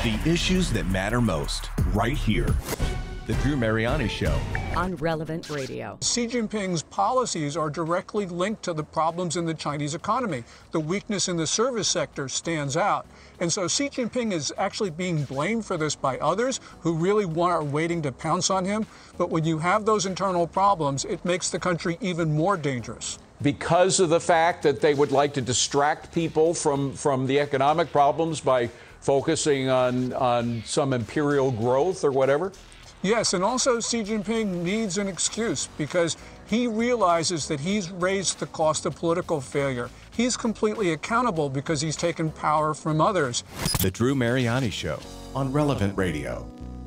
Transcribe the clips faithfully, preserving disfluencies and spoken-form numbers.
The issues that matter most, right here. The Drew Mariani Show. On Relevant Radio. Xi Jinping's policies are directly linked to the problems in the Chinese economy. The weakness in the service sector stands out. And so Xi Jinping is actually being blamed for this by others who really want, are waiting to pounce on him. But when you have those internal problems, it makes the country even more dangerous. Because of the fact that they would like to distract people from, from the economic problems by focusing on, on some imperial growth or whatever? Yes, and also Xi Jinping needs an excuse because he realizes that he's raised the cost of political failure. He's completely accountable because he's taken power from others. The Drew Mariani Show on Relevant Radio.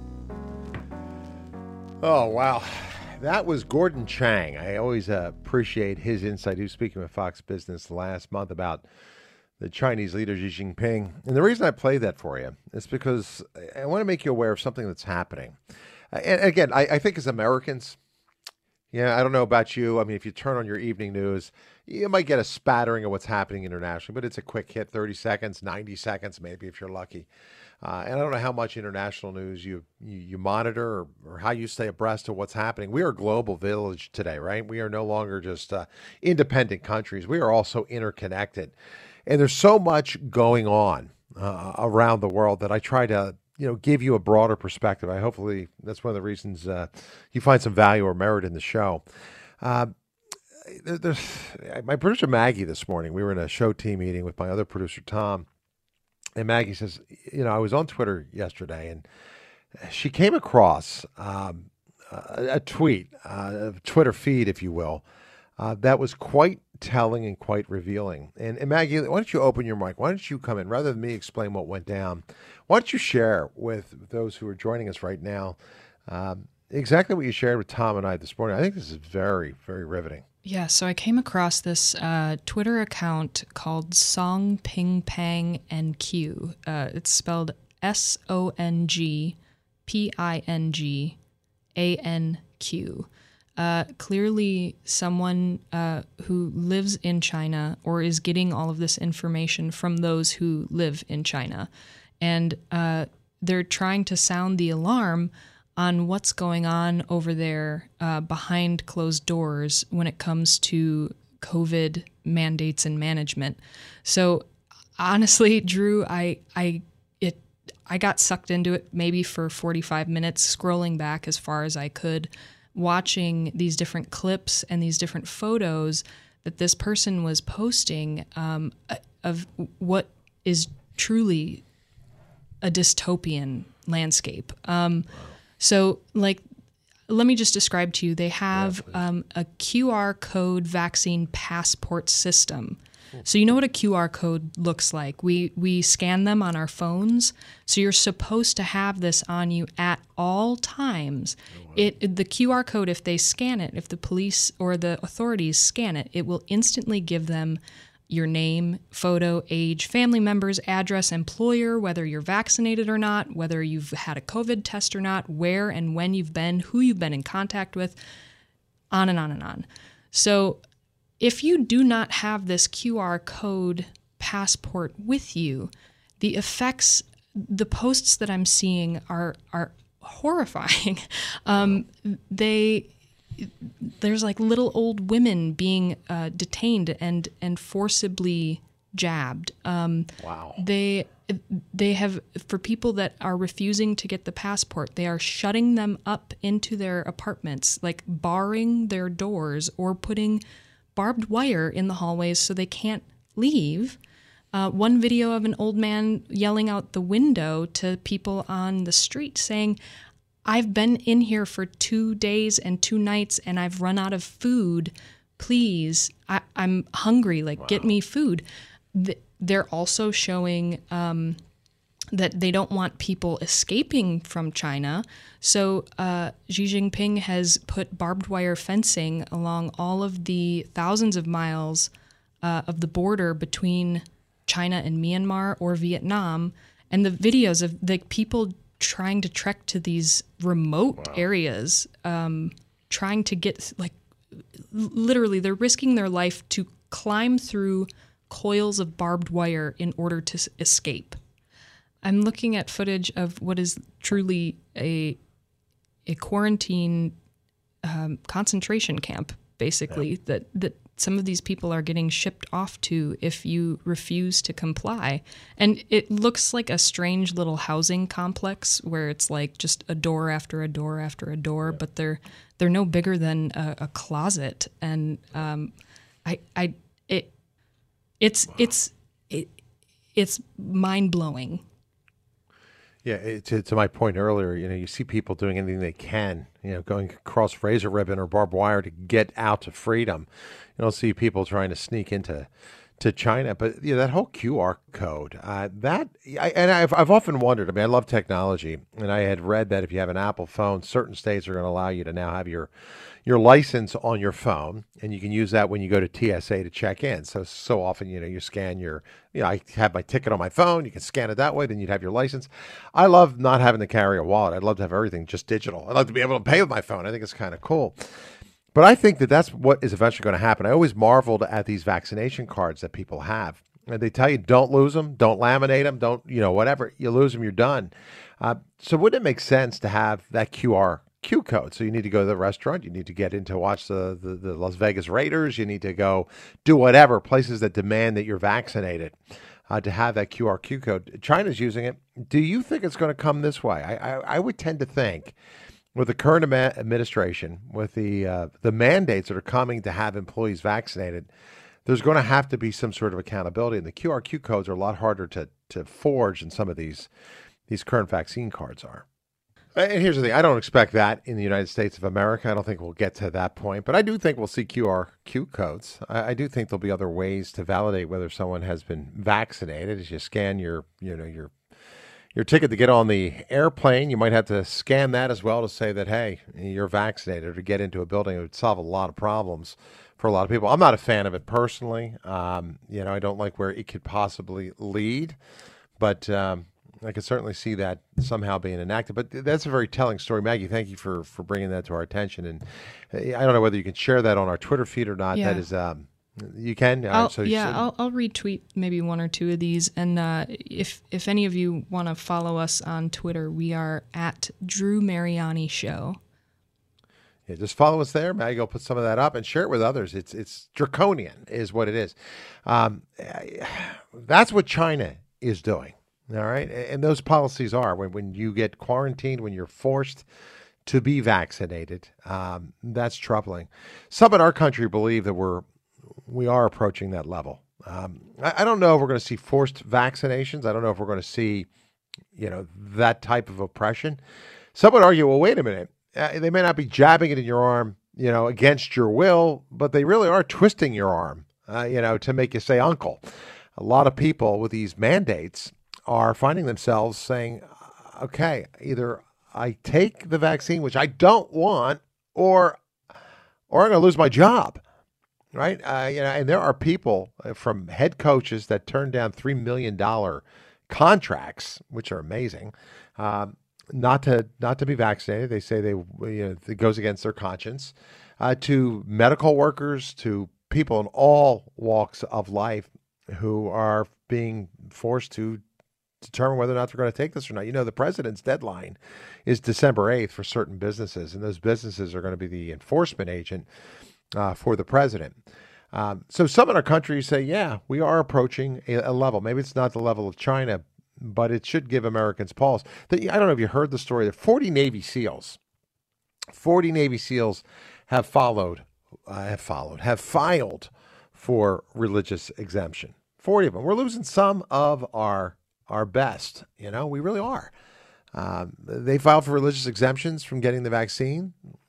Oh, wow. That was Gordon Chang. I always uh, appreciate his insight. He was speaking with Fox Business last month about the Chinese leader Xi Jinping. And the reason I played that for you is because I want to make you aware of something that's happening. And again, I, I think as Americans, yeah, I don't know about you. I mean, if you turn on your evening news, you might get a spattering of what's happening internationally, but it's a quick hit, thirty seconds, ninety seconds, maybe if you're lucky. Uh, and I don't know how much international news you you, you monitor or, or how you stay abreast of what's happening. We are a global village today, right? We are no longer just uh, independent countries. We are also interconnected. And there's so much going on uh, around the world that I try to you know, give you a broader perspective. I hopefully that's one of the reasons uh, you find some value or merit in the show. Uh, there, there's my producer Maggie this morning. We were in a show team meeting with my other producer Tom, and Maggie says, you know, I was on Twitter yesterday, and she came across um, a, a tweet, uh, a Twitter feed, if you will, uh, that was quite telling and quite revealing. And, and Maggie, why don't you open your mic? Why don't you come in rather than me explain what went down? Why don't you share with those who are joining us right now um, exactly what you shared with Tom and I this morning? I think this is very, very riveting. Yeah, so I came across this uh, Twitter account called Song Ping Pang N Q. Uh, it's spelled S O N G P I N G A N Q. Uh, clearly someone uh, who lives in China or is getting all of this information from those who live in China. And uh, they're trying to sound the alarm on what's going on over there uh, behind closed doors when it comes to COVID mandates and management. So honestly, Drew, I I it I got sucked into it maybe for forty-five minutes, scrolling back as far as I could, watching these different clips and these different photos that this person was posting um, of what is truly a dystopian landscape. Um, so, like, let me just describe to you. They have yeah, um, a Q R code vaccine passport system. So you know what a Q R code looks like. We we scan them on our phones. So you're supposed to have this on you at all times. Oh, wow. It the Q R code, if they scan it, if the police or the authorities scan it, it will instantly give them your name, photo, age, family members, address, employer, whether you're vaccinated or not, whether you've had a COVID test or not, where and when you've been, who you've been in contact with, on and on and on. So if you do not have this Q R code passport with you, the effects, the posts that I'm seeing are are horrifying. Um, they there's like little old women being uh, detained and and forcibly jabbed. Um, wow. They they have, for people that are refusing to get the passport, they are shutting them up into their apartments, like barring their doors or putting barbed wire in the hallways so they can't leave. Uh, one video of an old man yelling out the window to people on the street saying, I've been in here for two days and two nights and I've run out of food. Please, I, I'm hungry, like wow. Get me food. Th- they're also showing um, that they don't want people escaping from China. So uh, Xi Jinping has put barbed wire fencing along all of the thousands of miles uh, of the border between China and Myanmar or Vietnam. And the videos of the people trying to trek to these remote wow. areas, um, trying to get, like, literally, they're risking their life to climb through coils of barbed wire in order to s- escape. I'm looking at footage of what is truly a a quarantine um, concentration camp, basically, yeah. that, that some of these people are getting shipped off to if you refuse to comply. And it looks like a strange little housing complex where it's like just a door after a door after a door, yeah. but they're they're no bigger than a, a closet. And um, I I it it's it's it, it's mind blowing. Yeah, it, to, to my point earlier, you know, you see people doing anything they can, you know, going across razor ribbon or barbed wire to get out to freedom. You don't see people trying to sneak into to China, but you know, that whole Q R code, uh, that, I, and I've I've often wondered. I mean, I love technology, and I had read that if you have an Apple phone, certain states are going to allow you to now have your your license on your phone, and you can use that when you go to T S A to check in. So so often, you know, you scan your, you know, I have my ticket on my phone. You can scan it that way. Then you'd have your license. I love not having to carry a wallet. I'd love to have everything just digital. I'd love to be able to pay with my phone. I think it's kind of cool. But I think that that's what is eventually going to happen. I always marveled at these vaccination cards that people have. And they tell you, don't lose them, don't laminate them, don't, you know, whatever. You lose them, you're done. Uh, so wouldn't it make sense to have that Q R Q code? So you need to go to the restaurant. You need to get in to watch the, the, the Las Vegas Raiders. You need to go do whatever, places that demand that you're vaccinated, uh, to have that Q R Q code. China's using it. Do you think it's going to come this way? I, I, I would tend to think, with the current administration, with the uh, the mandates that are coming to have employees vaccinated, there's going to have to be some sort of accountability. And the Q R Q codes are a lot harder to to forge than some of these these current vaccine cards are. And here's the thing. I don't expect that in the United States of America. I don't think we'll get to that point. But I do think we'll see Q R Q codes. I, I do think there'll be other ways to validate whether someone has been vaccinated. As you scan your, you know, your Your ticket to get on the airplane, you might have to scan that as well to say that, hey, you're vaccinated, or to get into a building. It would solve a lot of problems for a lot of people. I'm not a fan of it personally. Um, you know, I don't like where it could possibly lead, but um, I could certainly see that somehow being enacted. But that's a very telling story. Maggie, thank you for, for bringing that to our attention. And I don't know whether you can share that on our Twitter feed or not. Yeah. That is... Um, You can, I'll, so yeah. so. I'll, I'll retweet maybe one or two of these, and uh, if if any of you want to follow us on Twitter, we are at Drew Mariani Show. Yeah, just follow us there. Maggie will put some of that up and share it with others. It's it's draconian, is what it is. Um, that's what China is doing. All right, and those policies are when when you get quarantined, when you're forced to be vaccinated. Um, that's troubling. Some in our country believe that we're we are approaching that level. Um, I, I don't know if we're going to see forced vaccinations. I don't know if we're going to see, you know, that type of oppression. Some would argue, well, wait a minute. Uh, they may not be jabbing it in your arm, you know, against your will, but they really are twisting your arm, uh, you know, to make you say uncle. A lot of people with these mandates are finding themselves saying, okay, either I take the vaccine, which I don't want, or, or I'm going to lose my job. Right, uh, you know, and there are people from head coaches that turn down three million dollar contracts, which are amazing, um, not to not to be vaccinated. They say they, you know, it goes against their conscience. Uh, to medical workers, to people in all walks of life who are being forced to determine whether or not they're going to take this or not. You know, the president's deadline is December eighth for certain businesses, and those businesses are going to be the enforcement agent Uh, for the president. Um, so some in our country say, yeah, we are approaching a, a level. Maybe it's not the level of China, but it should give Americans pause. The, I don't know if you heard the story that forty Navy SEALs, forty Navy SEALs have followed, uh, have followed, have filed for religious exemption. forty of them. We're losing some of our our best. You know, we really are. Um, they filed for religious exemptions from getting the vaccine.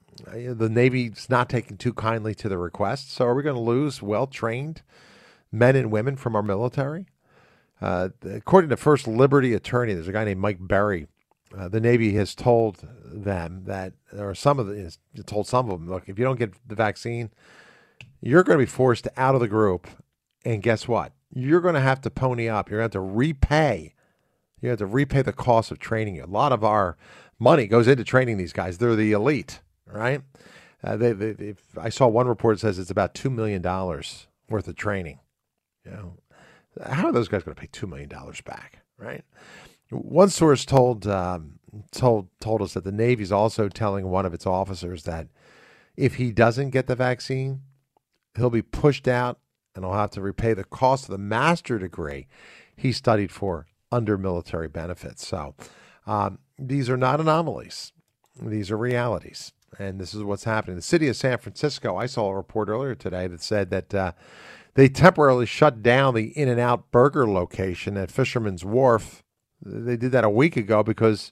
The Navy's not taking too kindly to the request. So are we going to lose well-trained men and women from our military? Uh, according to First Liberty Attorney, there's a guy named Mike Berry. Uh, the Navy has told them that, or some of the, has told some of them, look, if you don't get the vaccine, you're going to be forced out of the group. And guess what? You're going to have to pony up. You're going to have to repay. You have to repay the cost of training you. A lot of our money goes into training these guys. They're the elite. Right? Uh, they, they, they, I saw one report that says it's about two million dollars worth of training. You know, how are those guys going to pay two million dollars back? Right? One source told um, told told us that the Navy's also telling one of its officers that if he doesn't get the vaccine, he'll be pushed out and he'll have to repay the cost of the master degree he studied for under military benefits. So um, these are not anomalies. These are realities. And this is what's happening. The city of San Francisco, I saw a report earlier today that said that uh, they temporarily shut down the In-N-Out Burger location at Fisherman's Wharf. They did that a week ago because,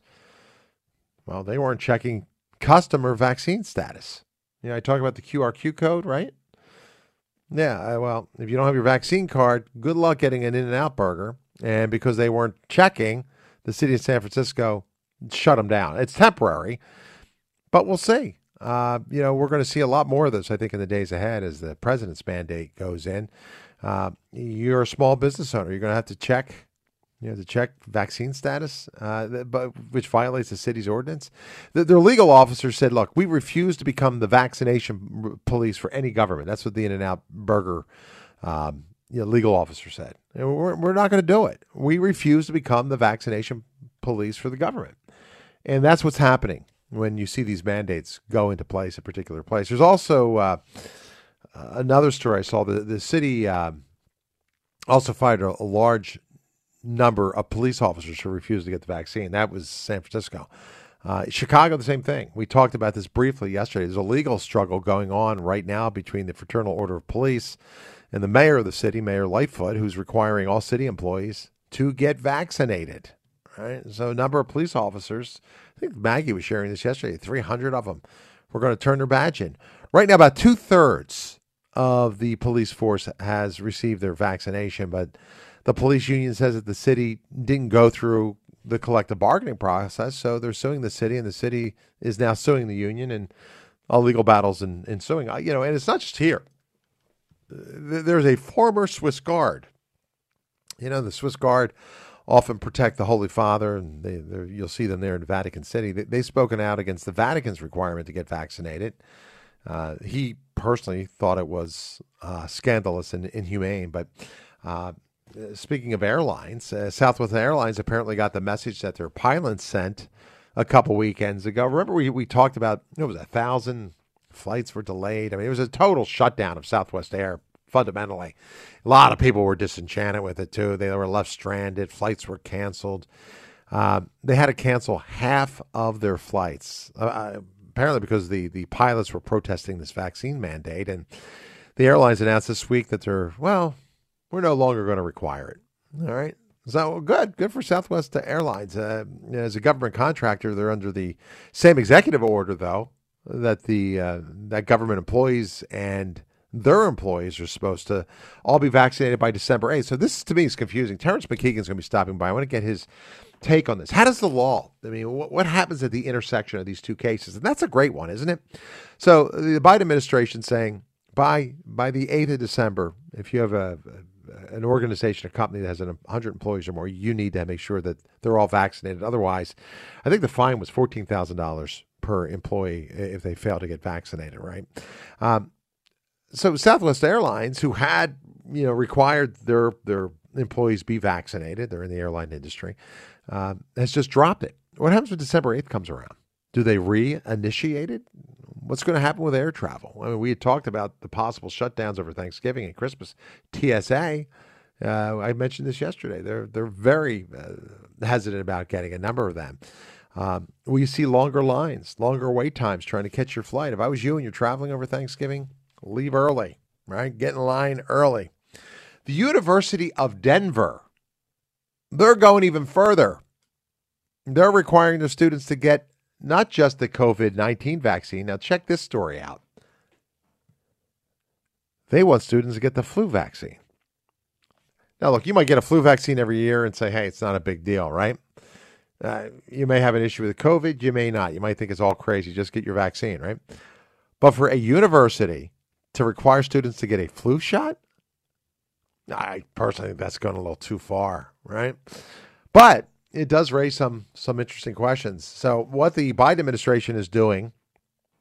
well, they weren't checking customer vaccine status. You know, I talk about the Q R Q code, right? Yeah, well, if you don't have your vaccine card, good luck getting an In-N-Out Burger. And because they weren't checking, the city of San Francisco shut them down. It's temporary, but we'll see. Uh, you know, we're going to see a lot more of this, I think, in the days ahead as the president's mandate goes in. Uh, you're a small business owner. You're going to have to check, you know, to check vaccine status, uh, but which violates the city's ordinance. The, their legal officer said, look, we refuse to become the vaccination police for any government. That's what the In-N-Out Burger um, you know, legal officer said. We're, we're not going to do it. We refuse to become the vaccination police for the government. And that's what's happening when you see these mandates go into place, a particular place. There's also uh, another story I saw. The, the city uh, also fired a, a large number of police officers who refused to get the vaccine. That was San Francisco. Uh, Chicago, the same thing. We talked about this briefly yesterday. There's a legal struggle going on right now between the Fraternal Order of Police and the mayor of the city, Mayor Lightfoot, who's requiring all city employees to get vaccinated. Right? So a number of police officers, I think Maggie was sharing this yesterday, three hundred of them were going to turn their badge in. Right now, about two-thirds of the police force has received their vaccination, but the police union says that the city didn't go through the collective bargaining process, so they're suing the city, and the city is now suing the union, and all legal battles and, and suing. You know, and it's not just here. There's a former Swiss Guard. You know, the Swiss Guard often protect the Holy Father, and they, you'll see them there in Vatican City. They, they've spoken out against the Vatican's requirement to get vaccinated. Uh, he personally thought it was uh, scandalous and inhumane. But uh, speaking of airlines, uh, Southwest Airlines apparently got the message that their pilots sent a couple weekends ago. Remember, we, we talked about, it was a thousand flights were delayed. I mean, it was a total shutdown of Southwest Air, fundamentally. A lot of people were disenchanted with it, too. They were left stranded. Flights were canceled. Uh, they had to cancel half of their flights, uh, apparently because the, the pilots were protesting this vaccine mandate. And the airlines announced this week that they're, well, we're no longer going to require it. All right. So good, good for Southwest Airlines. Uh, as a government contractor, they're under the same executive order, though, that the uh, that government employees and their employees are supposed to all be vaccinated by December eighth. So this, to me, is confusing. Terrence McKeegan's going to be stopping by. I want to get his take on this. How does the law, I mean, what, what happens at the intersection of these two cases? And that's a great one, isn't it? So the Biden administration saying by by the eighth of December, if you have a, a an organization, a company that has one hundred employees or more, you need to make sure that they're all vaccinated. Otherwise, I think the fine was fourteen thousand dollars per employee if they fail to get vaccinated, right? Um, so Southwest Airlines, who had, you know, required their their employees be vaccinated, they're in the airline industry, uh, has just dropped it. What happens when December eighth comes around? Do they reinitiate it? What's going to happen with air travel? I mean, we had talked about the possible shutdowns over Thanksgiving and Christmas. T S A, uh, I mentioned this yesterday. They're they're very uh, hesitant about getting a number of them. Um, we see longer lines, longer wait times trying to catch your flight. If I was you and you're traveling over Thanksgiving, leave early, right? Get in line early. The University of Denver, they're going even further. They're requiring their students to get not just the COVID nineteen vaccine. Now, check this story out. They want students to get the flu vaccine. Now, look, you might get a flu vaccine every year and say, hey, it's not a big deal, right? Uh, you may have an issue with COVID. You may not. You might think it's all crazy. Just get your vaccine, right? But for a university to require students to get a flu shot, I personally think that's going a little too far, right? But it does raise some some interesting questions. So what the Biden administration is doing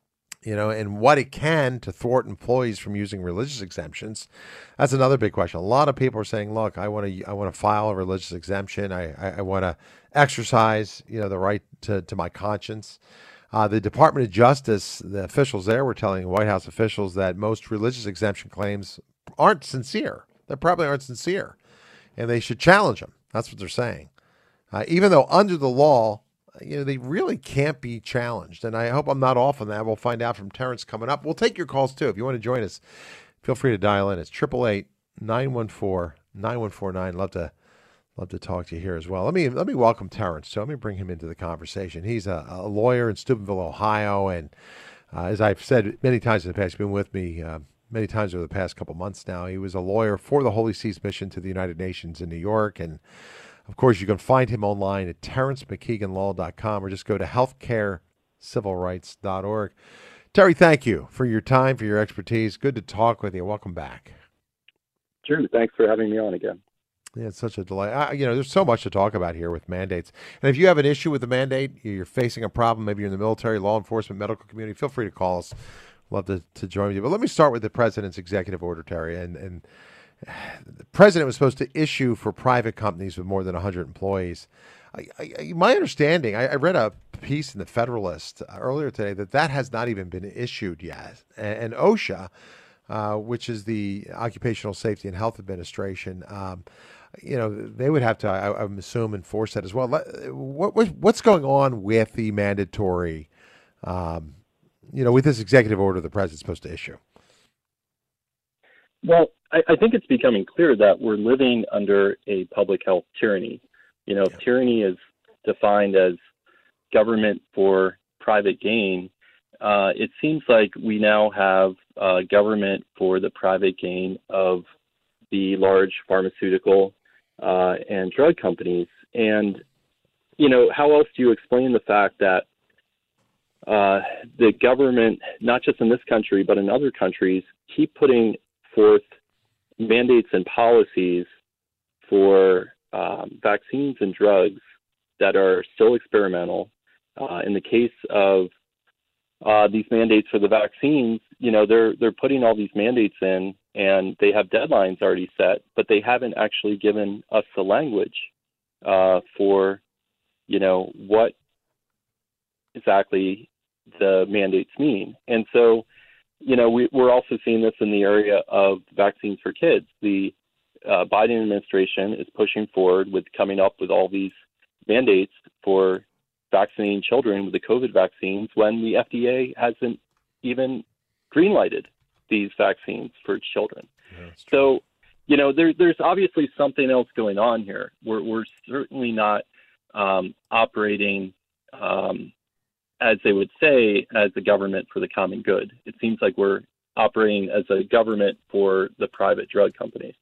you know, and what it can to thwart employees from using religious exemptions. That's another big question. A lot of people are saying, look, I want to I want to file a religious exemption. I, I, I want to exercise, you know, the right to, to my conscience. Uh, the Department of Justice, the officials there were telling White House officials that most religious exemption claims aren't sincere. They probably aren't sincere, and they should challenge them. That's what they're saying. Uh, even though under the law, you know, they really can't be challenged. And I hope I'm not off on that. We'll find out from Terrence coming up. We'll take your calls, too. If you want to join us, feel free to dial in. It's eight eight eight, nine one four, nine one four nine. Love to love to talk to you here as well. Let me let me welcome Terrence. So let me bring him into the conversation. He's a, a lawyer in Steubenville, Ohio. And uh, as I've said many times in the past, he's been with me uh, many times over the past couple months now. He was a lawyer for the Holy See's mission to the United Nations in New York. And of course, you can find him online at terrence mckeegan law dot com or just go to healthcare civil rights dot org. Terry, thank you for your time, for your expertise. Good to talk with you. Welcome back. Sure. Thanks for having me on again. Yeah, it's such a delight. I, you know, there's so much to talk about here with mandates. And if you have an issue with the mandate, you're facing a problem, maybe you're in the military, law enforcement, medical community, feel free to call us. Love to, to join with you. But let me start with the president's executive order, Terry. And, and the president was supposed to issue for private companies with more than one hundred employees. I, I, my understanding, I, I read a piece in the Federalist earlier today that that has not even been issued yet. And, and OSHA, uh, which is the Occupational Safety and Health Administration, um, you know, they would have to, I, I'm assuming, enforce that as well. What, what, what's going on with the mandatory, um, you know, with this executive order the president's supposed to issue? Well, I, I think it's becoming clear that we're living under a public health tyranny. You know, yeah. If tyranny is defined as government for private gain, uh, it seems like we now have uh, government for the private gain of the large pharmaceutical uh, and drug companies. And, you know, how else do you explain the fact that uh, the government, not just in this country, but in other countries, keep putting forth mandates and policies for um, vaccines and drugs that are still experimental. Uh, in the case of uh, these mandates for the vaccines, you know, they're they're putting all these mandates in, and they have deadlines already set, but they haven't actually given us the language uh, for, you know, what exactly the mandates mean. And so, you know, we, we're also seeing this in the area of vaccines for kids. The uh, Biden administration is pushing forward with coming up with all these mandates for vaccinating children with the COVID vaccines when the F D A hasn't even greenlighted these vaccines for children. Yeah, so, you know, there, there's obviously something else going on here. We're, we're certainly not um, operating um, as they would say, as a government for the common good. It seems like we're operating as a government for the private drug companies.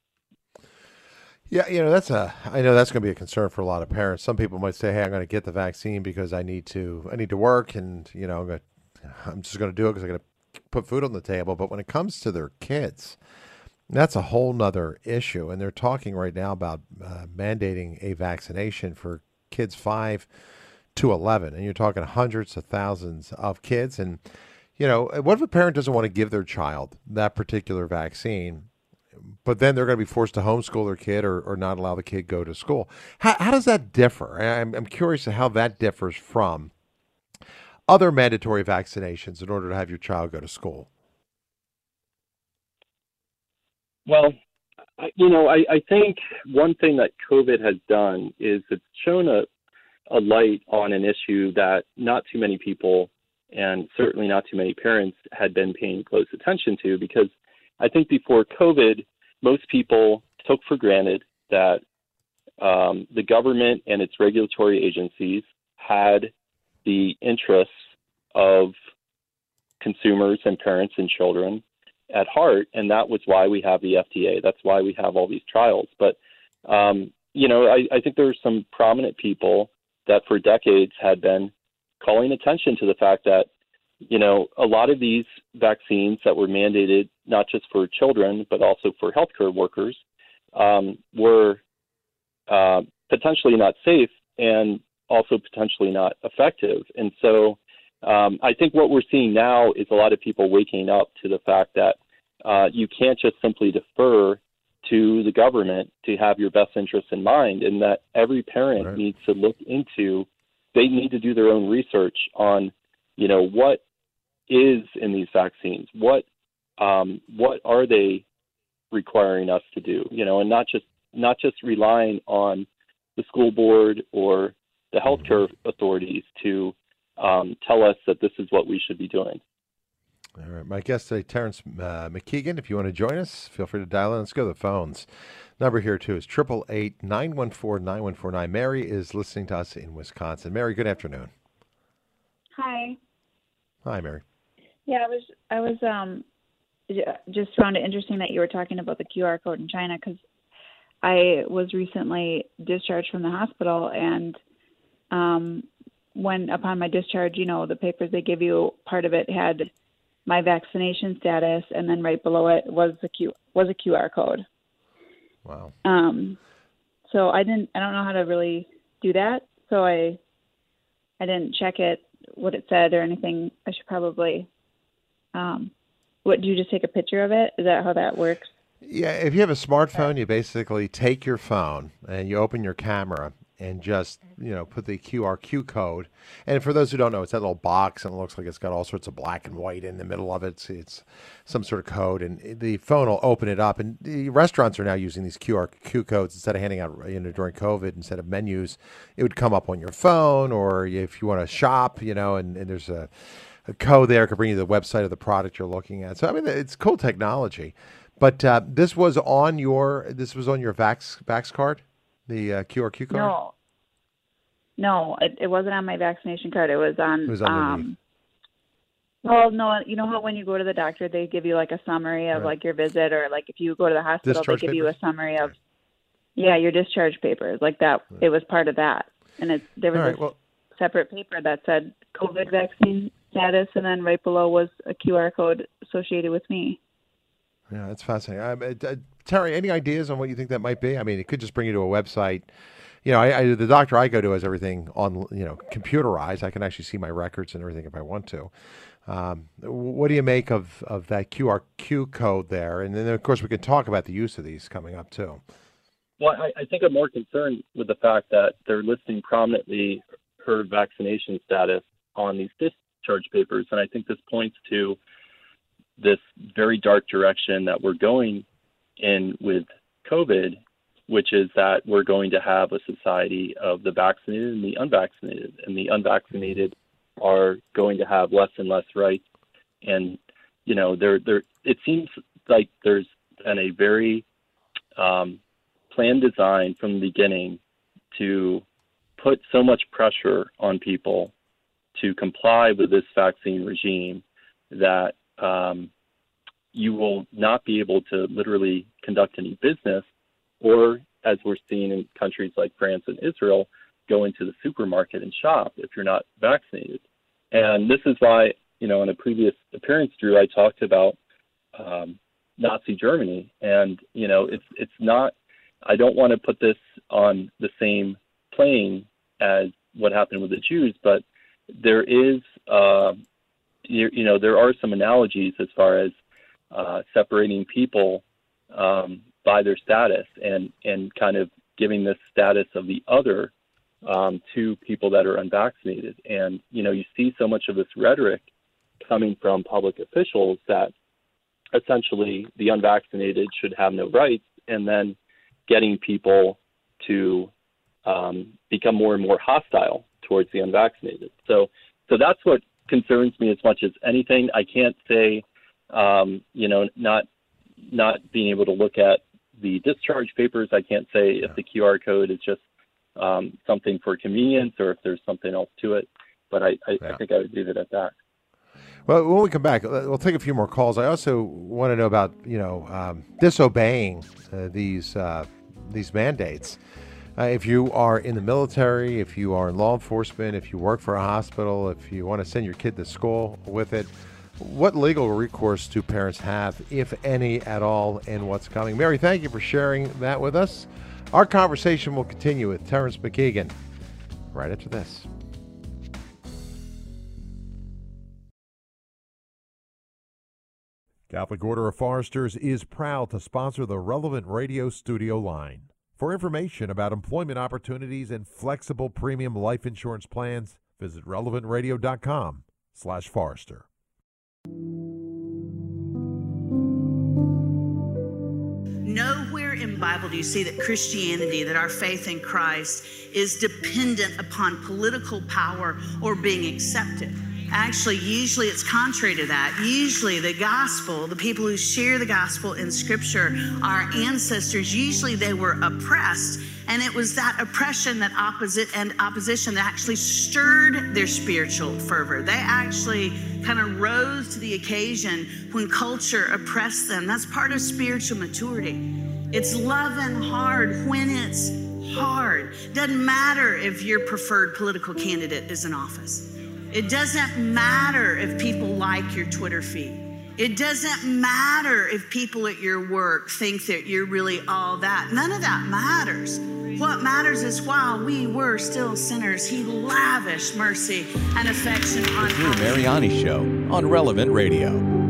Yeah, you know, that's a, I know that's going to be a concern for a lot of parents. Some people might say, hey, I'm going to get the vaccine because I need to, I need to work and, you know, I'm, going to, I'm just going to do it because I'm going to put food on the table. But when it comes to their kids, that's a whole nother issue. And they're talking right now about uh, mandating a vaccination for kids five to eleven, and you're talking hundreds of thousands of kids. And, you know, what if a parent doesn't want to give their child that particular vaccine, but then they're going to be forced to homeschool their kid or, or not allow the kid go to school? How, how does that differ? I'm, I'm curious how that differs from other mandatory vaccinations in order to have your child go to school. Well, you know, I, I think one thing that COVID has done is it's shown a a light on an issue that not too many people and certainly not too many parents had been paying close attention to, because I think before COVID, most people took for granted that um, the government and its regulatory agencies had the interests of consumers and parents and children at heart, and that was why we have the F D A. That's why we have all these trials. But, um, you know, I, I think there are some prominent people that for decades had been calling attention to the fact that, you know, a lot of these vaccines that were mandated, not just for children, but also for healthcare workers, um, were uh, potentially not safe and also potentially not effective. And so, Um, I think what we're seeing now is a lot of people waking up to the fact that uh, you can't just simply defer to the government to have your best interests in mind, and that every parent right. needs to look into, they need to do their own research on, you know, what is in these vaccines, what um, what are they requiring us to do, you know, and not just not just relying on the school board or the healthcare mm-hmm. authorities to um, tell us that this is what we should be doing. All right. My guest today, Terrence uh, McKeegan. If you want to join us, feel free to dial in. Let's go to the phones. Number here, too, is eight eight eight, nine one four, nine one four nine. Mary is listening to us in Wisconsin. Mary, good afternoon. Hi. Hi, Mary. Yeah, I was I was um just found it interesting that you were talking about the Q R code in China, because I was recently discharged from the hospital, and um, when upon my discharge, you know, the papers they give you, part of it had my vaccination status, and then right below it was the Q was a Q R code. Wow. Um, so I didn't I don't know how to really do that, so I I didn't check it what it said or anything. I should probably. Um, what do you just take a picture of it? Is that how that works? Yeah, if you have a smartphone, you basically take your phone and you open your camera and just, you know, put the Q R Q code. And for those who don't know, it's that little box, and it looks like it's got all sorts of black and white in the middle of it. It's, it's some sort of code, and the phone will open it up. And the restaurants are now using these Q R Q codes instead of handing out, you know, during COVID, instead of menus, it would come up on your phone, or if you want to shop, you know, and, and there's a A code there could bring you to the website of the product you're looking at. So I mean, it's cool technology. But uh, this was on your this was on your Vax Vax card, the uh, Q R Q card. No, no, it, it wasn't on my vaccination card. It was on. It was on um, well, no, you know how when you go to the doctor, they give you like a summary of right. like your visit, or like if you go to the hospital, Discharge they give papers? you a summary of yeah your discharge papers, like that. Right. It was part of that, and it there was All right, a well, separate paper that said COVID vaccine status, and then right below was a Q R code associated with me. Yeah, that's fascinating. Um, uh, Terry, any ideas on what you think that might be? I mean, it could just bring you to a website. You know, I, I, the doctor I go to has everything on, you know, computerized. I can actually see my records and everything if I want to. Um, what do you make of, of that Q R Q code there? And then, of course, we can talk about the use of these coming up, too. Well, I, I think I'm more concerned with the fact that they're listing prominently her vaccination status on these discharge papers. And I think this points to this very dark direction that we're going in with COVID, which is that we're going to have a society of the vaccinated and the unvaccinated, and the unvaccinated are going to have less and less rights. And, you know, there, there, it seems like there's been a very um, planned design from the beginning to put so much pressure on people to comply with this vaccine regime that um, you will not be able to literally conduct any business, or, as we're seeing in countries like France and Israel, go into the supermarket and shop if you're not vaccinated. And this is why, you know, in a previous appearance, Drew, I talked about um, Nazi Germany. And, you know, it's it's not, I don't want to put this on the same plane as what happened with the Jews, but there is, uh, you, you know, there are some analogies as far as uh, separating people um, by their status and, and kind of giving this status of the other um, to people that are unvaccinated. And, you know, you see so much of this rhetoric coming from public officials that essentially the unvaccinated should have no rights, and then getting people to um, become more and more hostile towards the unvaccinated. So, so that's what concerns me as much as anything. I can't say, um, you know, not not being able to look at the discharge papers. I can't say if the Q R code is just um, something for convenience or if there's something else to it. But I, I, yeah. I think I would leave it at that. Well, when we come back, we'll take a few more calls. I also want to know about, you know, um, disobeying uh, these uh, these mandates. Uh, if you are in the military, if you are in law enforcement, if you work for a hospital, if you want to send your kid to school with it, what legal recourse do parents have, if any at all, and what's coming? Mary, thank you for sharing that with us. Our conversation will continue with Terrence McKeegan right after this. Catholic Order of Foresters is proud to sponsor the Relevant Radio studio line. For information about employment opportunities and flexible premium life insurance plans, visit relevant radio dot com slash Forester. Nowhere in the Bible do you see that Christianity, that our faith in Christ is dependent upon political power or being accepted. Actually, usually it's contrary to that. Usually the gospel, the people who share the gospel in Scripture, our ancestors, usually they were oppressed. And it was that oppression, that opposite and opposition that actually stirred their spiritual fervor. They actually kind of rose to the occasion when culture oppressed them. That's part of spiritual maturity. It's loving hard when it's hard. Doesn't matter if your preferred political candidate is in office. It doesn't matter if people like your Twitter feed. It doesn't matter if people at your work think that you're really all that. None of that matters. What matters is while we were still sinners, he lavished mercy and affection on us. Drew Mariani Show on Relevant Radio.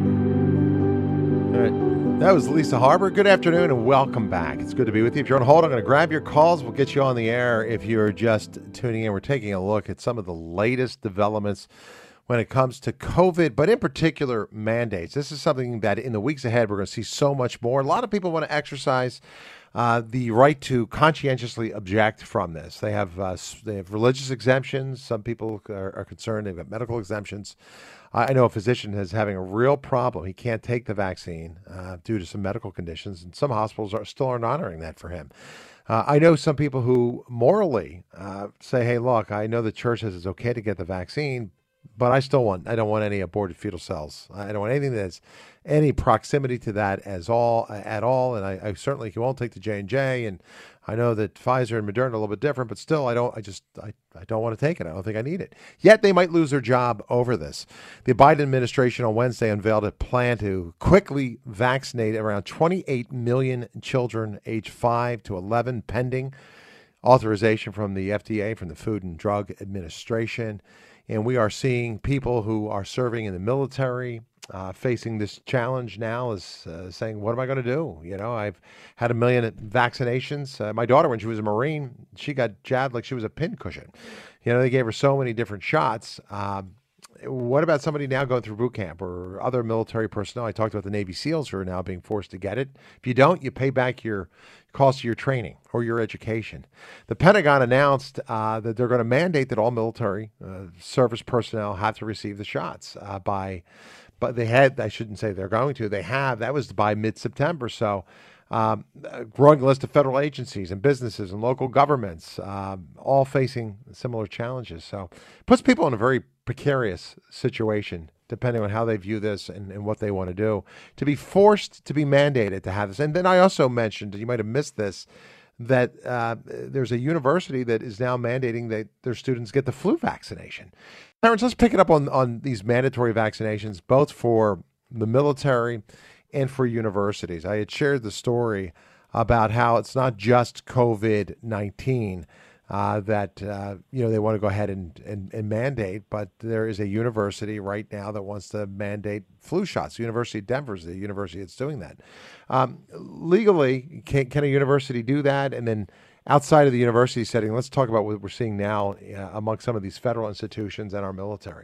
All right. That was Lisa Harbor. Good afternoon and welcome back. It's good to be with you. If you're on hold, I'm going to grab your calls. We'll get you on the air if you're just tuning in. We're taking a look at some of the latest developments when it comes to COVID, but in particular mandates. This is something that in the weeks ahead we're going to see so much more. A lot of people want to exercise uh, the right to conscientiously object from this. They have uh, they have religious exemptions. Some people are, are concerned they've got medical exemptions. I know a physician is having a real problem. He can't take the vaccine uh, due to some medical conditions, and some hospitals are still aren't honoring that for him. Uh, I know some people who morally uh, say, "Hey, look, I know the church says it's okay to get the vaccine, but I still want. I don't want any aborted fetal cells. I don't want anything that's any proximity to that as all at all. And I, I certainly won't take the J and J. And I know that Pfizer and Moderna are a little bit different, but still, I don't. I just I, I don't want to take it. I don't think I need it. Yet they might lose their job over this. The Biden administration on Wednesday unveiled a plan to quickly vaccinate around twenty-eight million children aged five to eleven, pending authorization from the F D A, from the Food and Drug Administration. And we are seeing people who are serving in the military uh, facing this challenge now, is uh, saying, what am I going to do? You know, I've had a million vaccinations. Uh, my daughter, when she was a Marine, she got jabbed like she was a pincushion. You know, they gave her so many different shots. Um, what about somebody now going through boot camp or other military personnel? I talked about the Navy SEALs who are now being forced to get it. If you don't, you pay back your cost of your training or your education. The Pentagon announced uh, that they're going to mandate that all military uh, service personnel have to receive the shots uh, by, but they had, I shouldn't say they're going to, they have, that was by mid-September. So um, a growing list of federal agencies and businesses and local governments, uh, all facing similar challenges. So it puts people in a very precarious situation, depending on how they view this and, and what they want to do, to be forced to be mandated to have this. And then I also mentioned, you might have missed this, that uh, there's a university that is now mandating that their students get the flu vaccination. Terrence, let's pick it up on, on these mandatory vaccinations, both for the military and for universities. I had shared the story about how it's not just COVID nineteen Uh, that, uh, you know, they want to go ahead and, and, and mandate, but there is a university right now that wants to mandate flu shots. The University of Denver is the university that's doing that. Um, legally, can, can a university do that? And then outside of the university setting, let's talk about what we're seeing now uh, among some of these federal institutions and our military.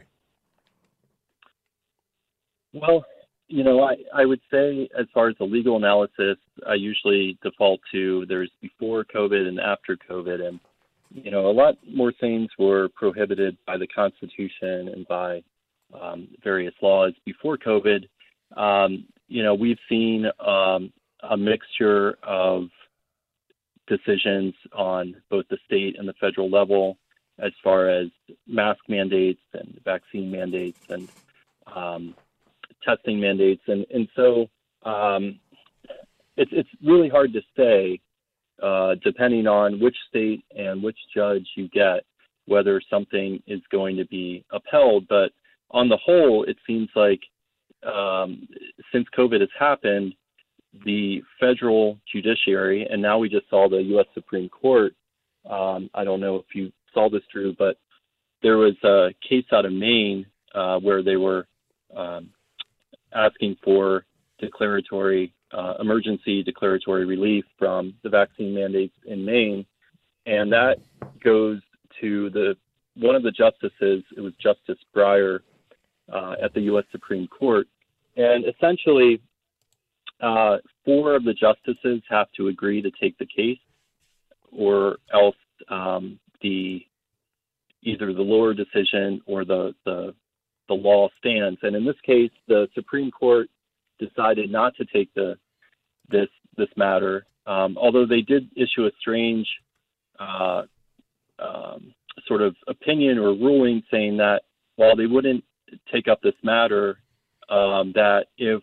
Well, you know, I, I would say as far as the legal analysis, I usually default to there's before COVID and after COVID. And you know, a lot more things were prohibited by the Constitution and by um, various laws before COVID. Um, you know, we've seen um, a mixture of decisions on both the state and the federal level as far as mask mandates and vaccine mandates and um, testing mandates. And, and so um, it's, it's really hard to say, Uh, depending on which state and which judge you get, whether something is going to be upheld. But on the whole, it seems like um, since COVID has happened, the federal judiciary, and now we just saw the U S Supreme Court, um, I don't know if you saw this, Drew, but there was a case out of Maine uh, where they were um, asking for declaratory uh, emergency declaratory relief from the vaccine mandates in Maine, and that goes to the one of the justices. It was Justice Breyer uh, at the U S Supreme Court, and essentially, uh, four of the justices have to agree to take the case, or else um, the either the lower decision or the, the the law stands. And in this case, the Supreme Court decided not to take the this this matter, um, although they did issue a strange uh, um, sort of opinion or ruling saying that while they wouldn't take up this matter, um, that if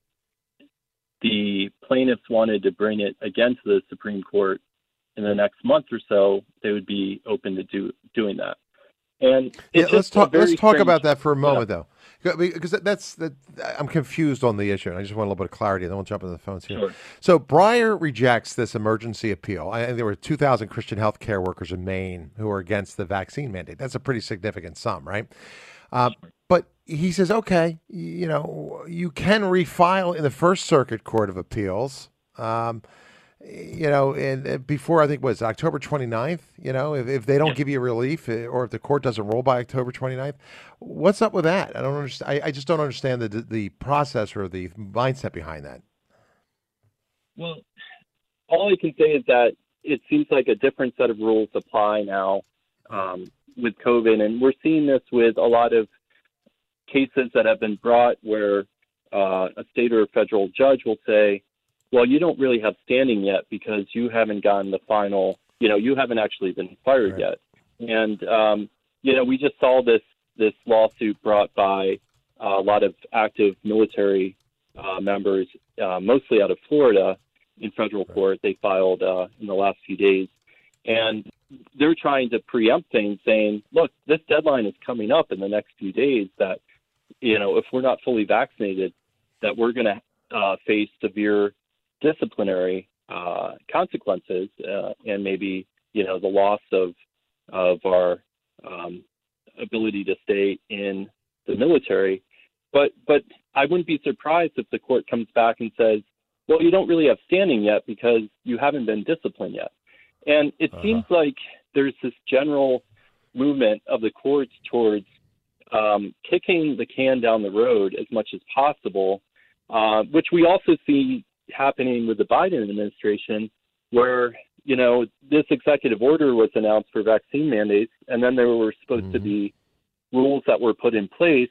the plaintiffs wanted to bring it against the Supreme Court in the next month or so, they would be open to do doing that. And yeah, let's talk. Let's talk strange, about that for a moment, yeah. though, because that's that. I'm confused on the issue, and I just want a little bit of clarity. And then we'll jump into the phones here. Sure. So Breyer rejects this emergency appeal. I, there were two thousand Christian health care workers in Maine who are against the vaccine mandate. That's a pretty significant sum, right? Uh, sure. But he says, okay, you know, you can refile in the First Circuit Court of Appeals. Um, You know, and before I think was October twenty-ninth, you know, if, if they don't give you relief or if the court doesn't rule by October twenty-ninth, what's up with that? I don't understand. I, I just don't understand the the process or the mindset behind that. Well, all I can say is that it seems like a different set of rules apply now um, with COVID. And we're seeing this with a lot of cases that have been brought where uh, a state or a federal judge will say, well, you don't really have standing yet because you haven't gotten the final, you know, you haven't actually been fired right. yet. And, um, you know, we just saw this, this lawsuit brought by uh, a lot of active military uh, members, uh, mostly out of Florida in federal right. court. They filed uh, in the last few days. And they're trying to preempt things saying, look, this deadline is coming up in the next few days that, you know, if we're not fully vaccinated, that we're going to uh, face severe disciplinary uh, consequences uh, and maybe, you know, the loss of of our um, ability to stay in the military. But but I wouldn't be surprised if the court comes back and says, well, you don't really have standing yet because you haven't been disciplined yet. And it uh-huh. seems like there's this general movement of the courts towards um, kicking the can down the road as much as possible, uh, which we also see happening with the Biden administration, where, you know, this executive order was announced for vaccine mandates, and then there were supposed mm-hmm. to be rules that were put in place,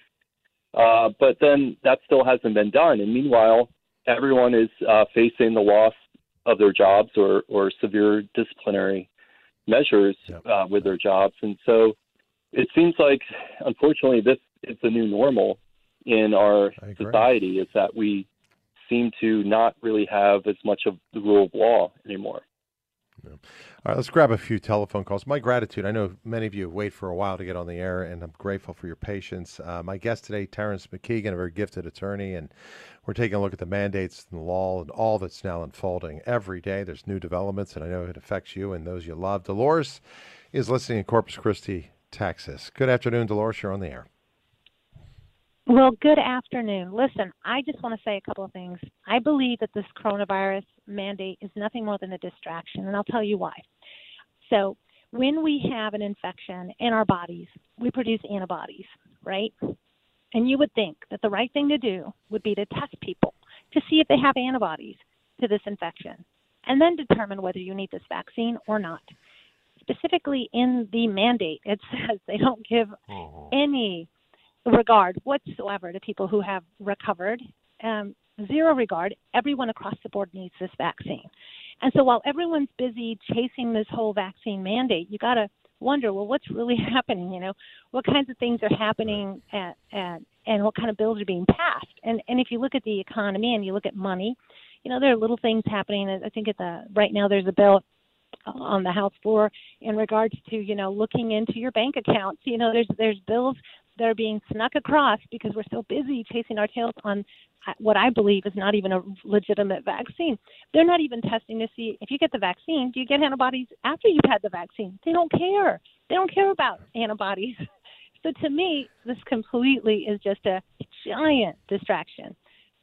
uh, but then that still hasn't been done. And meanwhile, everyone is uh, facing the loss of their jobs or, or severe disciplinary measures yep. uh, with their jobs. And so it seems like, unfortunately, this is the new normal in our society, is that we seem to not really have as much of the rule of law anymore. Yeah. All right, let's grab a few telephone calls. My gratitude. I know many of you wait for a while to get on the air, and I'm grateful for your patience. Uh, my guest today, Terrence McKeegan, a very gifted attorney, and we're taking a look at the mandates and the law and all that's now unfolding. Every day there's new developments, and I know it affects you and those you love. Dolores is listening in Corpus Christi, Texas. Good afternoon, Dolores. You're on the air. Well, good afternoon. Listen, I just want to say a couple of things. I believe that this coronavirus mandate is nothing more than a distraction, and I'll tell you why. So when we have an infection in our bodies, we produce antibodies, right? And you would think that the right thing to do would be to test people to see if they have antibodies to this infection, and then determine whether you need this vaccine or not. Specifically in the mandate, it says they don't give oh. any regard whatsoever to people who have recovered, um, zero regard. Everyone across the board needs this vaccine. And so while everyone's busy chasing this whole vaccine mandate, you got to wonder, well, what's really happening? You know, what kinds of things are happening at, at, and what kind of bills are being passed? And and if you look at the economy and you look at money, you know, there are little things happening. I think at the right now there's a bill on the House floor in regards to, you know, looking into your bank accounts. You know, there's there's bills that are being snuck across because we're so busy chasing our tails on what I believe is not even a legitimate vaccine. They're not even testing to see if you get the vaccine, do you get antibodies after you've had the vaccine? They don't care. They don't care about antibodies. So to me, this completely is just a giant distraction.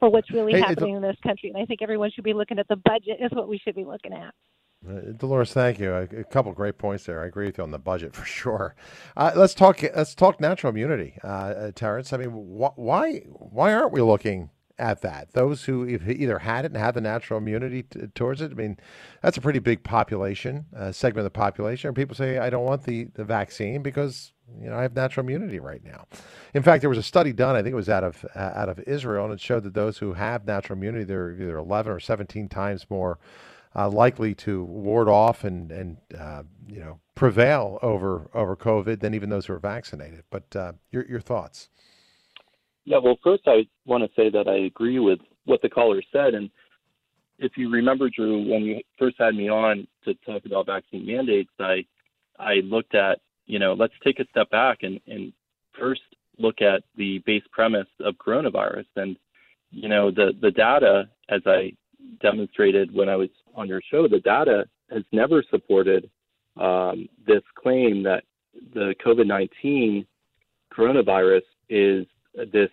for what's really Hey, happening in this country. And I think everyone should be looking at the budget is what we should be looking at. Uh, Dolores, thank you. A, a couple great points there. I agree with you on the budget for sure. Uh, let's talk. Let's talk natural immunity, uh, uh, Terrence. I mean, wh- why why aren't we looking at that? Those who have either had it and have the natural immunity t- towards it. I mean, that's a pretty big population uh, segment of the population. And people say, I don't want the the vaccine because you know I have natural immunity right now. In fact, there was a study done. I think it was out of uh, out of Israel, and it showed that those who have natural immunity, they're either eleven or seventeen times more Uh, likely to ward off and and uh, you know prevail over over COVID than even those who are vaccinated. But uh, your your thoughts? Yeah, well, first I want to say that I agree with what the caller said, and if you remember, Drew, when you first had me on to talk about vaccine mandates, I I looked at you know let's take a step back and and first look at the base premise of coronavirus, and you know the the data, as I demonstrated when I was on your show, the data has never supported um, this claim that the COVID nineteen coronavirus is this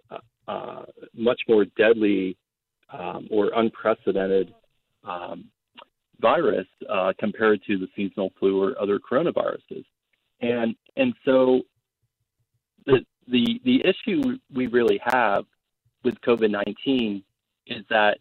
uh, much more deadly um, or unprecedented um, virus uh, compared to the seasonal flu or other coronaviruses. And and so the the the issue we really have with COVID nineteen is that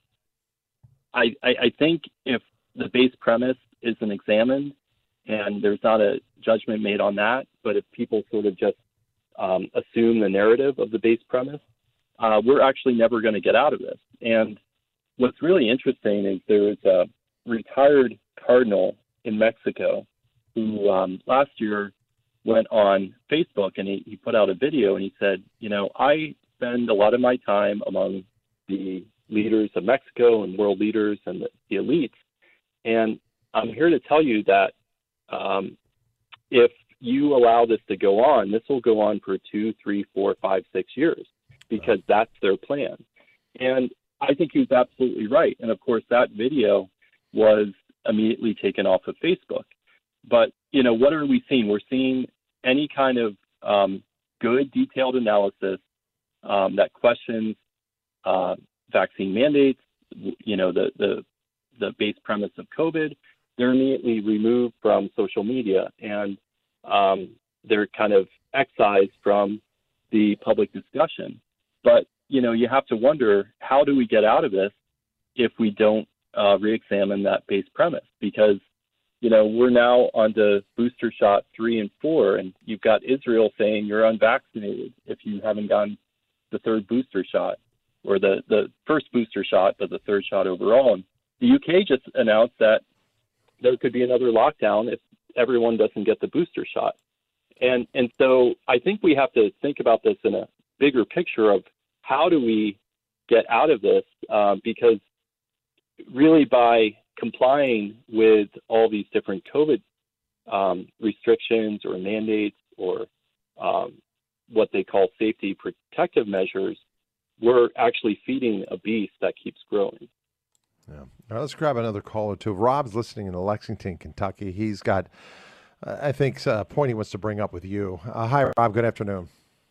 I, I, I think if the base premise isn't examined and there's not a judgment made on that, but if people sort of just um, assume the narrative of the base premise, uh, we're actually never going to get out of this. And what's really interesting is there was a retired cardinal in Mexico who um, last year went on Facebook and he, he put out a video and he said, you know, I spend a lot of my time among the leaders of Mexico and world leaders and the, the elites. And I'm here to tell you that um, if you allow this to go on, this will go on for two, three, four, five, six years because that's their plan. And I think he was absolutely right. And of course, that video was immediately taken off of Facebook. But, you know, what are we seeing? We're seeing any kind of um, good, detailed analysis um, that questions uh, vaccine mandates, you know, the, the the base premise of COVID, they're immediately removed from social media and um, they're kind of excised from the public discussion. But, you know, you have to wonder, how do we get out of this if we don't uh, re-examine that base premise? Because, you know, we're now on to booster shot three and four, and you've got Israel saying you're unvaccinated if you haven't gotten the third booster shot. Or the, the first booster shot, but the third shot overall. And the U K just announced that there could be another lockdown if everyone doesn't get the booster shot. And and so I think we have to think about this in a bigger picture of how do we get out of this, uh, because really by complying with all these different COVID um, restrictions or mandates or um, what they call safety protective measures, we're actually feeding a beast that keeps growing. Yeah. All right, let's grab another call or two. Rob's listening in Lexington, Kentucky. He's got, uh, I think, a point he wants to bring up with you. Uh, hi, Rob. Good afternoon.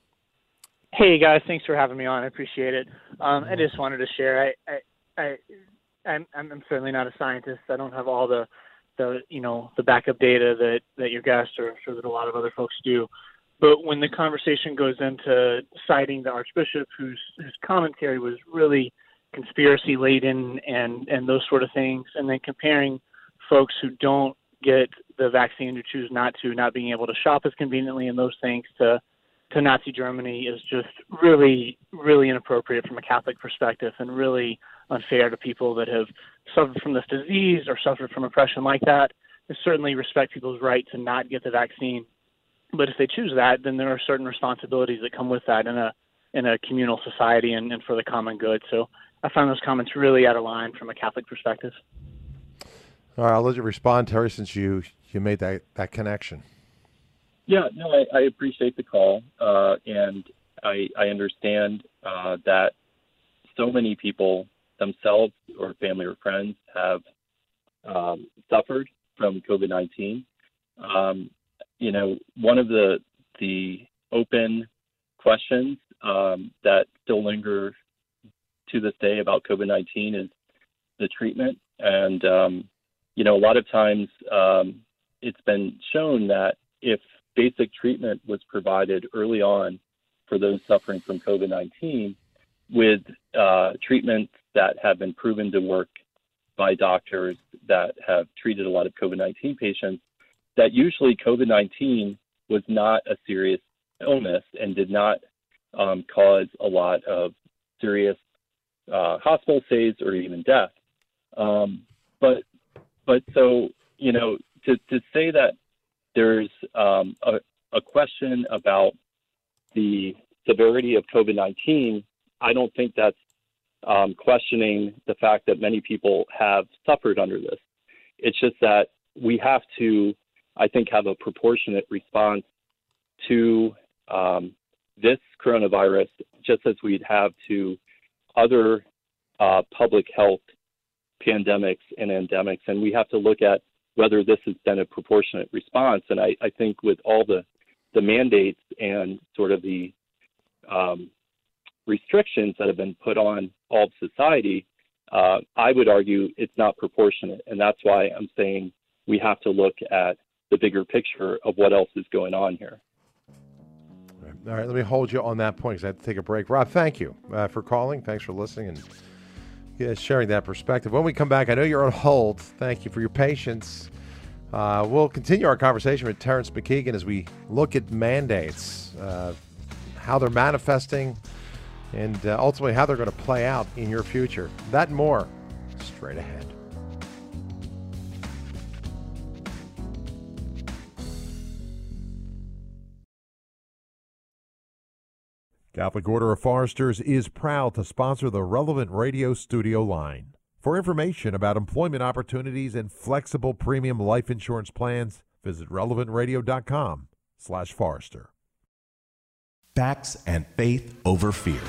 Hey, guys. Thanks for having me on. I appreciate it. Um, I just wanted to share. I, I, I, I'm, I'm certainly not a scientist. I don't have all the, the, you know, the backup data that, that your guests or I'm sure that a lot of other folks do. But when the conversation goes into citing the Archbishop, whose whose commentary was really conspiracy laden and, and those sort of things, and then comparing folks who don't get the vaccine, who choose not to, not being able to shop as conveniently and those things to, to Nazi Germany is just really, really inappropriate from a Catholic perspective and really unfair to people that have suffered from this disease or suffered from oppression like that. I certainly respect people's right to not get the vaccine. But if they choose that, then there are certain responsibilities that come with that in a in a communal society and, and for the common good. So I find those comments really out of line from a Catholic perspective. All right, I'll let you respond, Terry, since you, you made that, that connection. Yeah, no, I, I appreciate the call, uh, and I, I understand uh, that so many people themselves or family or friends have um, suffered from COVID nineteen. Um, you know, one of the the open questions um, that still linger to this day about COVID nineteen is the treatment. And, um, you know, a lot of times um, it's been shown that if basic treatment was provided early on for those suffering from COVID nineteen with uh, treatments that have been proven to work by doctors that have treated a lot of COVID nineteen patients, that usually COVID nineteen was not a serious illness and did not um, cause a lot of serious uh, hospital stays or even death. Um, but but so, you know, to, to say that there's um, a, a question about the severity of COVID nineteen, I don't think that's um, questioning the fact that many people have suffered under this. It's just that we have to, I think, have a proportionate response to um, this coronavirus, just as we'd have to other uh, public health pandemics and endemics. And we have to look at whether this has been a proportionate response. And I, I think with all the, the mandates and sort of the um, restrictions that have been put on all of society, uh, I would argue it's not proportionate. And that's why I'm saying we have to look at the bigger picture of what else is going on here. All right, let me hold you on that point because I have to take a break. Rob, thank you uh, for calling. Thanks for listening and yeah, sharing that perspective. When we come back, I know you're on hold. Thank you for your patience. Uh, we'll continue our conversation with Terrence McKeegan as we look at mandates, uh, how they're manifesting, and uh, ultimately how they're going to play out in your future. That and more straight ahead. Catholic Order of Foresters is proud to sponsor the Relevant Radio studio line. For information about employment opportunities and flexible premium life insurance plans, visit relevant radio dot com slash Forester. Facts and faith over fear.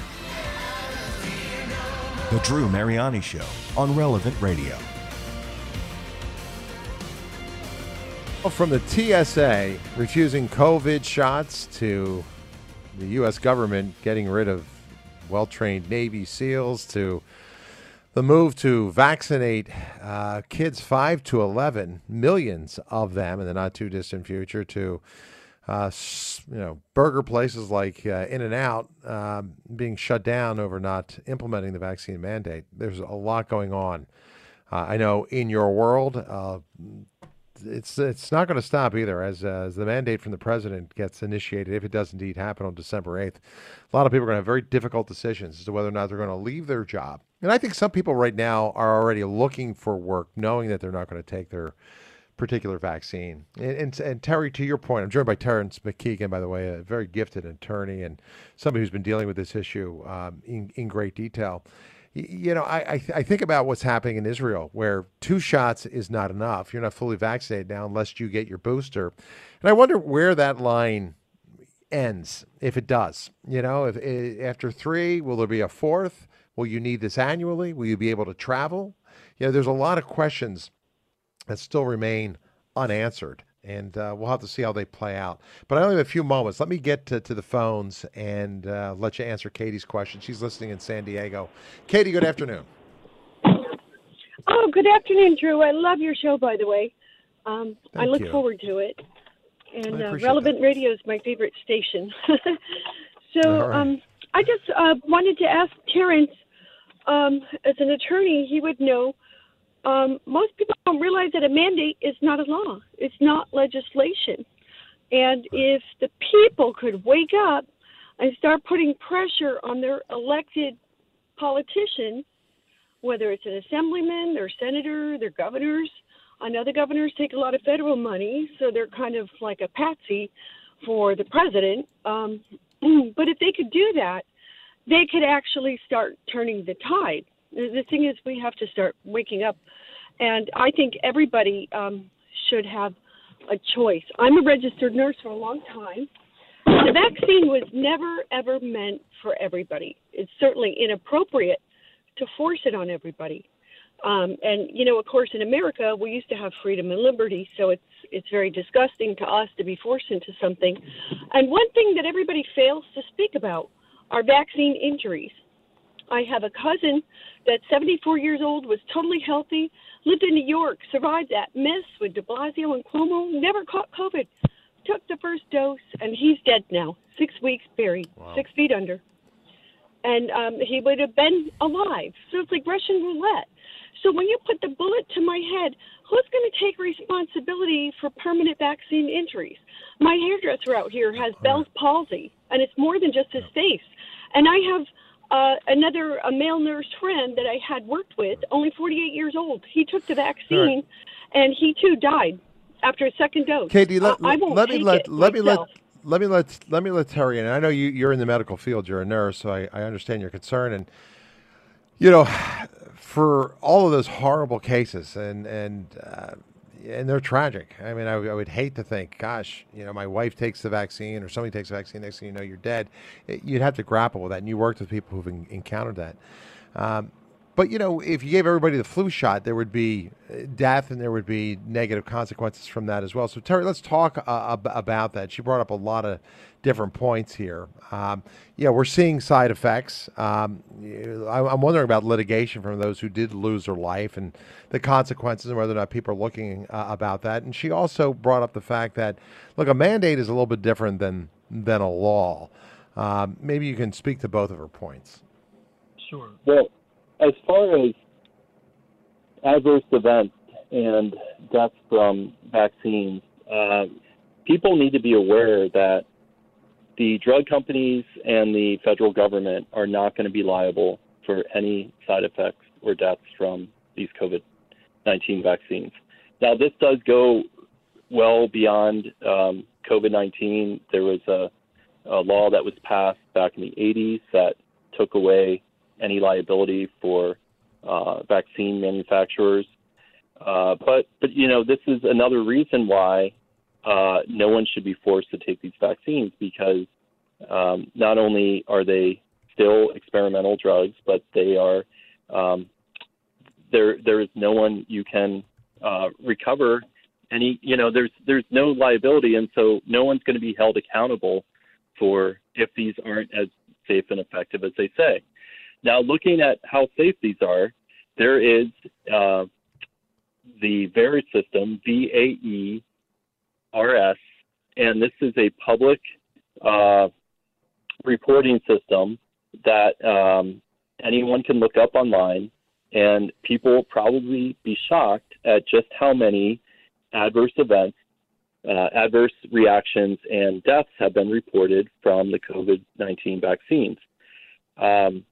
The Drew Mariani Show on Relevant Radio. From the T S A refusing COVID shots to the U S government getting rid of well-trained Navy SEALs to the move to vaccinate uh, kids five to eleven, millions of them in the not-too-distant future, to uh, you know, burger places like uh, In-N-Out um, being shut down over not implementing the vaccine mandate. There's a lot going on. Uh, I know in your world, uh, It's it's not going to stop either as, uh, as the mandate from the president gets initiated, if it does indeed happen on December eighth. A lot of people are going to have very difficult decisions as to whether or not they're going to leave their job. And I think some people right now are already looking for work, knowing that they're not going to take their particular vaccine. And, and, and Terry, to your point, I'm joined by Terrence McKeegan, by the way, a very gifted attorney and somebody who's been dealing with this issue um, in, in great detail. You know, I I, th- I think about what's happening in Israel, where two shots is not enough. You're not fully vaccinated now unless you get your booster. And I wonder where that line ends, if it does. You know, if, if after three, will there be a fourth? Will you need this annually? Will you be able to travel? You know, there's a lot of questions that still remain unanswered. And uh, we'll have to see how they play out. But I only have a few moments. Let me get to, to the phones and uh, let you answer Katie's question. She's listening in San Diego. Katie, good afternoon. Oh, good afternoon, Drew. I love your show, by the way. Um, I look you. forward to it. And I uh, appreciate Relevant that. Radio is my favorite station. so All right. um, I just uh, wanted to ask Terrence, um, as an attorney, he would know, Um, most people don't realize that a mandate is not a law. It's not legislation. And if the people could wake up and start putting pressure on their elected politicians, whether it's an assemblyman, their senator, their governors. I know the governors take a lot of federal money, so they're kind of like a patsy for the president. Um, but if they could do that, they could actually start turning the tide. The thing is, we have to start waking up, and I think everybody um, should have a choice. I'm a registered nurse for a long time. The vaccine was never, ever meant for everybody. It's certainly inappropriate to force it on everybody. Um, and, you know, of course, in America, we used to have freedom and liberty, so it's it's very disgusting to us to be forced into something. And one thing that everybody fails to speak about are vaccine injuries. I have a cousin that's seventy-four years old, was totally healthy, lived in New York, survived that mess with de Blasio and Cuomo, never caught COVID, took the first dose, and he's dead now, six weeks buried, wow. six feet under. And um, he would have been alive. So it's like Russian roulette. So when you put the bullet to my head, who's going to take responsibility for permanent vaccine injuries? My hairdresser out here has Bell's palsy, and it's more than just his face. And I have uh, another a male nurse friend that I had worked with, only forty-eight years old. He took the vaccine, right. and he too died after a second dose. Katie, let, I, I won't let me take let it let me let. myself. Let me let let me let Terry in. I know you, you're in the medical field. You're a nurse, so I, I understand your concern. And you know, for all of those horrible cases, and and uh, and they're tragic. I mean, I, I would hate to think, gosh, you know, my wife takes the vaccine, or somebody takes the vaccine. Next thing you know, you're dead. It, you'd have to grapple with that. And you worked with people who've en- encountered that. Um, But, you know, if you gave everybody the flu shot, there would be death and there would be negative consequences from that as well. So, Terry, let's talk uh, ab- about that. She brought up a lot of different points here. Um, yeah, we're seeing side effects. Um, I- I'm wondering about litigation from those who did lose their life and the consequences and whether or not people are looking uh, about that. And she also brought up the fact that, look, a mandate is a little bit different than, than a law. Um, maybe you can speak to both of her points. Sure. Well, as far as adverse events and deaths from vaccines, uh, people need to be aware that the drug companies and the federal government are not going to be liable for any side effects or deaths from these COVID nineteen vaccines. Now, this does go well beyond um, COVID nineteen. There was a, a law that was passed back in the eighties that took away any liability for uh, vaccine manufacturers. Uh, but, but, you know, this is another reason why uh, no one should be forced to take these vaccines, because um, not only are they still experimental drugs, but they are, um, there, there is no one you can uh, recover any, you know, there's, there's no liability. And so no one's going to be held accountable for if these aren't as safe and effective as they say. Now, looking at how safe these are, there is uh, the VAERS system, V A E R S, and this is a public uh, reporting system that um, anyone can look up online, and people will probably be shocked at just how many adverse events, uh, adverse reactions, and deaths have been reported from the COVID nineteen vaccines. Um,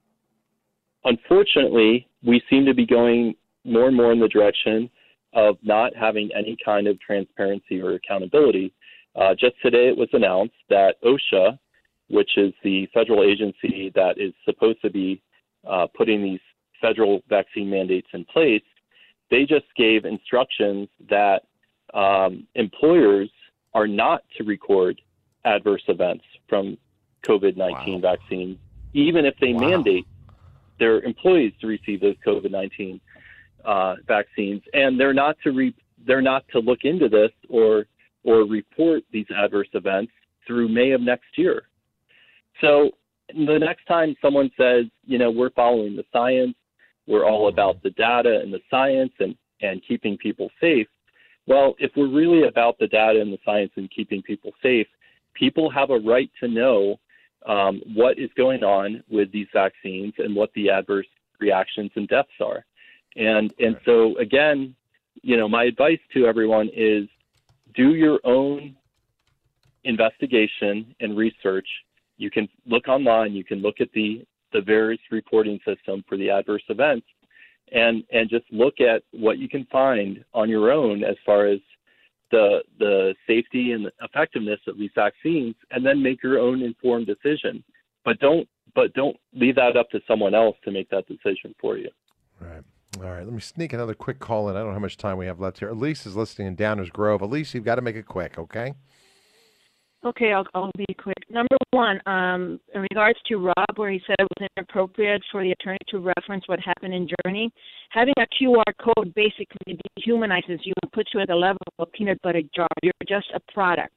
Unfortunately, we seem to be going more and more in the direction of not having any kind of transparency or accountability. Uh, just today, it was announced that OSHA, which is the federal agency that is supposed to be uh, putting these federal vaccine mandates in place, they just gave instructions that um, employers are not to record adverse events from COVID nineteen wow. vaccines, even if they wow. mandate their employees to receive those COVID nineteen uh, vaccines, and they're not to re- they're not to look into this or or report these adverse events through May of next year. So the next time someone says, you know, we're following the science, we're all about the data and the science and, and keeping people safe. Well, if we're really about the data and the science and keeping people safe, people have a right to know Um, what is going on with these vaccines and what the adverse reactions and deaths are. And and so, again, you know, my advice to everyone is do your own investigation and research. You can look online, you can look at the, the VAERS reporting system for the adverse events, and, and just look at what you can find on your own as far as the the safety and the effectiveness of these vaccines, and then make your own informed decision. But don't but don't leave that up to someone else to make that decision for you. Right. All right. Let me sneak another quick call in. I don't know how much time we have left here. Elise is listening in Downers Grove. Elise, you've got to make it quick, okay? Okay, I'll, I'll be quick. Number one, um, in regards to Rob, where he said it was inappropriate for the attorney to reference what happened in Germany, having a Q R code basically dehumanizes you and puts you at the level of a peanut butter jar. You're just a product.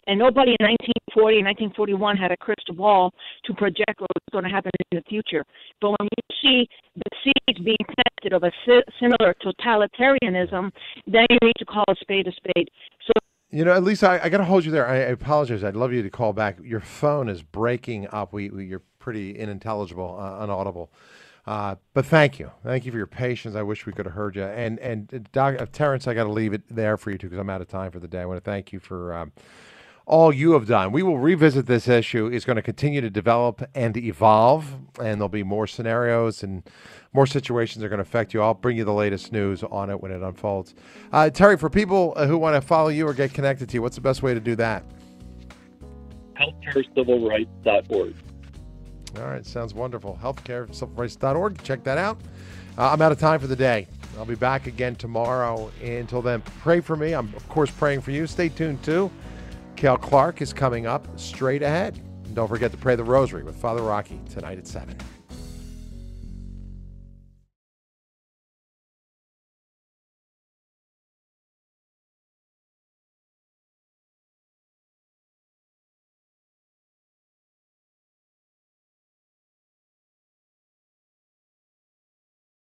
And nobody in nineteen forty and nineteen forty-one had a crystal ball to project what was going to happen in the future. But when we see the seeds being planted of a si- similar totalitarianism, then you need to call a spade a spade. So, You know, at least I, I got to hold you there. I, I apologize. I'd love you to call back. Your phone is breaking up. We, we You're pretty unintelligible, uh, unaudible. Uh, but thank you. Thank you for your patience. I wish we could have heard you. And, and Doc, uh, Terrence, I got to leave it there for you, too, because I'm out of time for the day. I want to thank you for um, all you have done. We will revisit this issue. It's going to continue to develop and evolve, and there'll be more scenarios and more situations that are going to affect you. I'll bring you the latest news on it when it unfolds. Uh, Terry, for people who want to follow you or get connected to you, what's the best way to do that? healthcare civil rights dot org. All right, sounds wonderful. healthcare civil rights dot org. Check that out. Uh, I'm out of time for the day. I'll be back again tomorrow. Until then, pray for me. I'm, of course, praying for you. Stay tuned, too. Cale Clark is coming up straight ahead. And don't forget to pray the rosary with Father Rocky tonight at seven.